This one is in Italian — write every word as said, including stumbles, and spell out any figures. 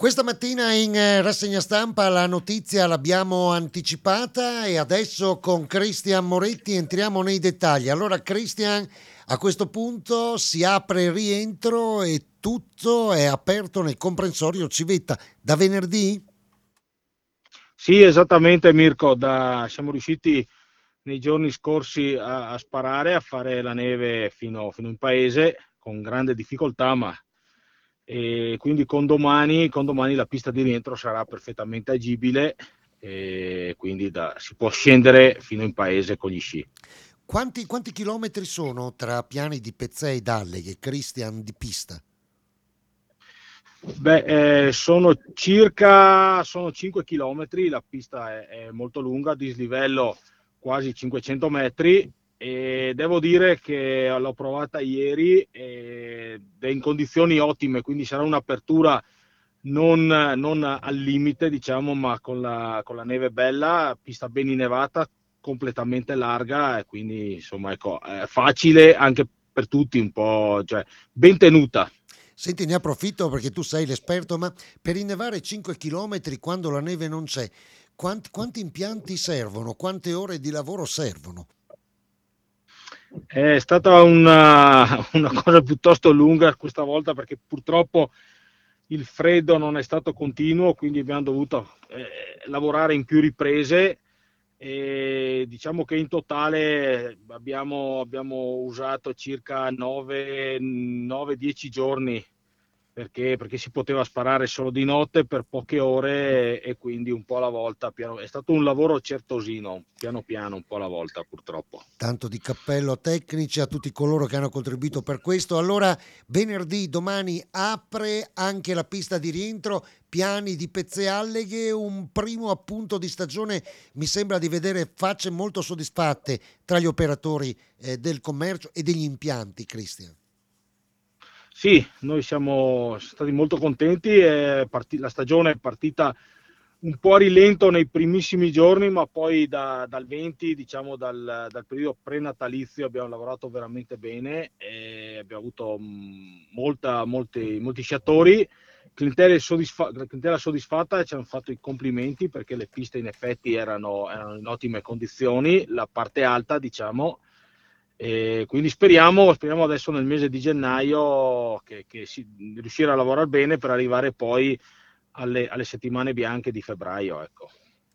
Questa mattina in eh, rassegna stampa la notizia l'abbiamo anticipata e adesso con Cristian Moretti entriamo nei dettagli. Allora Cristian, a questo punto si apre il rientro e tutto è aperto nel comprensorio Civetta da venerdì? Sì, esattamente Mirko, da- siamo riusciti nei giorni scorsi a, a sparare, a fare la neve fino, fino in paese con grande difficoltà, ma e quindi con domani, con domani la pista di rientro sarà perfettamente agibile e quindi da- si può scendere fino in paese con gli sci. Quanti, quanti chilometri sono tra Piani di Pezzè e Dalleghe, Cristian, di pista? Beh, eh, sono circa sono cinque chilometri, la pista è, è molto lunga, dislivello quasi cinquecento metri e devo dire che l'ho provata ieri ed è in condizioni ottime, quindi sarà un'apertura non, non al limite, diciamo, ma con la, con la neve bella, pista ben innevata, completamente larga e quindi insomma ecco, è facile anche per tutti un po', cioè ben tenuta. Senti, ne approfitto perché tu sei l'esperto, ma per innevare cinque chilometri quando la neve non c'è, quanti, quanti impianti servono? Quante ore di lavoro servono? È stata una, una cosa piuttosto lunga questa volta perché purtroppo il freddo non è stato continuo, quindi abbiamo dovuto eh, lavorare in più riprese e diciamo che in totale abbiamo, abbiamo usato circa nove dieci giorni perché, perché si poteva sparare solo di notte per poche ore e, e quindi un po' alla volta. Piano, è stato un lavoro certosino, piano piano, un po' alla volta purtroppo. Tanto di cappello a tecnici, a tutti coloro che hanno contribuito per questo. Allora, venerdì, domani apre anche la pista di rientro, Piani di Pezzealleghe, un primo appunto di stagione, mi sembra di vedere facce molto soddisfatte tra gli operatori eh, del commercio e degli impianti, Cristian. Sì, noi siamo stati molto contenti, è parti- la stagione è partita un po' a rilento nei primissimi giorni, ma poi da- dal venti, diciamo dal, dal periodo prenatalizio, abbiamo lavorato veramente bene e abbiamo avuto mh, molta- molti, molti sciatori. Clientela, soddisfa- la clientela soddisfatta e ci hanno fatto i complimenti perché le piste in effetti erano, erano in ottime condizioni, la parte alta, diciamo. E quindi speriamo, speriamo adesso nel mese di gennaio che, che si, riuscire a lavorare bene per arrivare poi alle, alle settimane bianche di febbraio, ecco.